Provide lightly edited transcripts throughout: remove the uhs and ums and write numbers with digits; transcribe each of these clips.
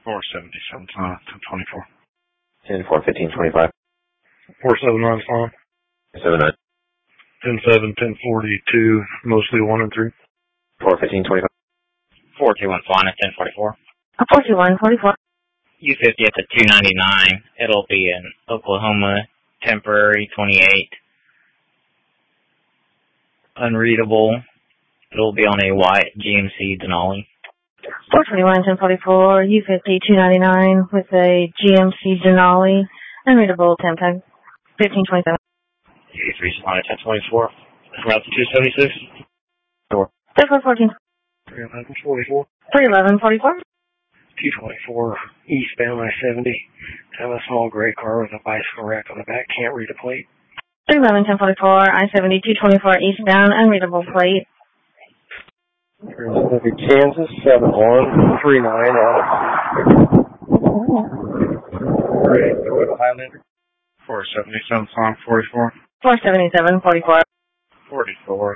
477, 1024. 10-4-15-25. 479 Spawn. 79. 10-7, 1042, mostly 1 and 3. 4-15-25. 421 Swan at 1044. 421-44. U50 at the 299. It'll be in Oklahoma, temporary 28. Unreadable. It'll be on a white GMC Denali. 421-1044, U50 299 with a GMC Denali. Unreadable temp tag. 1527. 83 Swan at 1024. Route to 276. 3414. 311-44. 311-44. 224, eastbound I-70. Have a small gray car with a bicycle rack on the back. Can't read a plate. 311-1044, I-70, 224 eastbound, unreadable plate. Kansas, 7139 Ready to go with Highlander. 477, Song 44. 477-44. 44.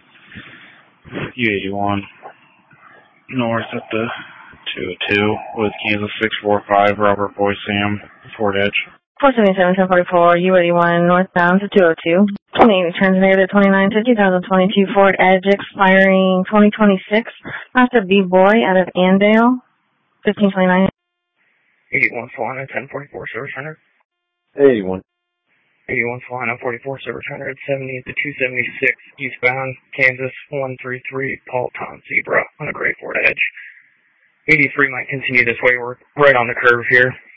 U81. North at the 202 with Kansas 645, Robert Boy Sam, Ford Edge. 477-1044, U81 northbound to 202. 28 returns negative 29 to 2022 Ford Edge expiring 2026. Master B-Boy out of Andale. 1529. 81 Solana, 1044, service 100. 81. 81 Solana, 44, service 100. 70 to 276, eastbound, Kansas 133, Paul Tom Zebra on a gray Ford Edge. 83 might continue this way. We're right on the curve here.